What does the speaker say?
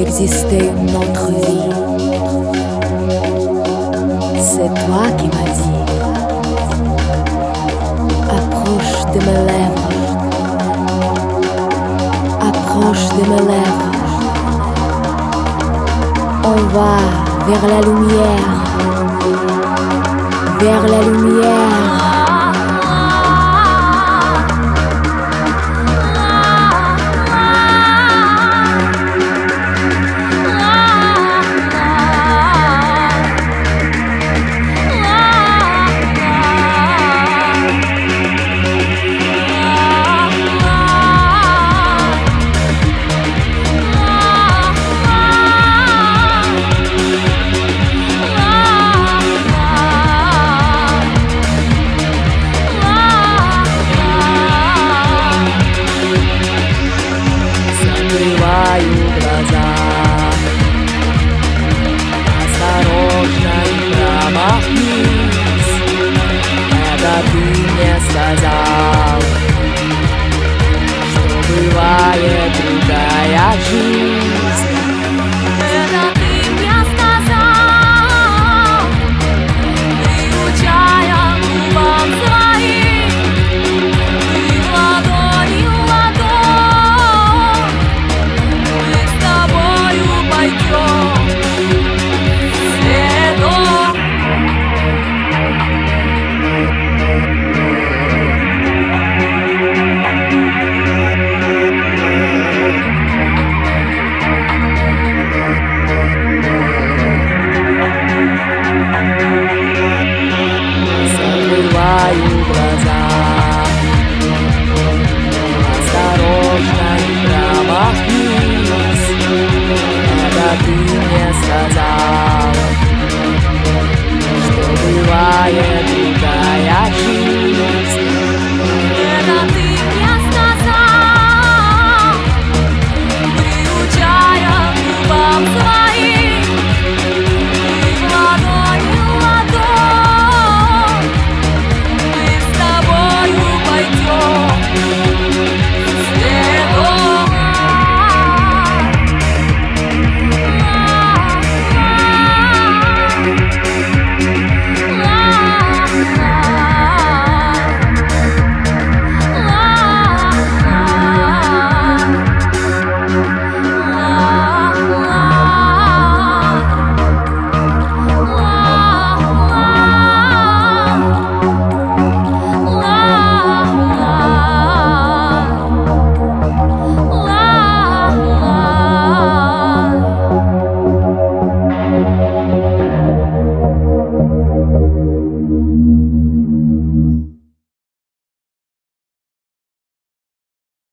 existait une autre vie. C'est toi qui m'as dit, approche de mes lèvres, approche de mes lèvres. On va vers la lumière, vers la lumière. Закрываю глаза, осторожно и промахнись. Это ты мне сказал, что бывает другая жизнь. Это ты мне сказал, приучая губам своим, ты в ладони в ладонь, мы с тобою пойдем следом. Закрываю глаза, осторожно и промахнись. Это ты мне сказал.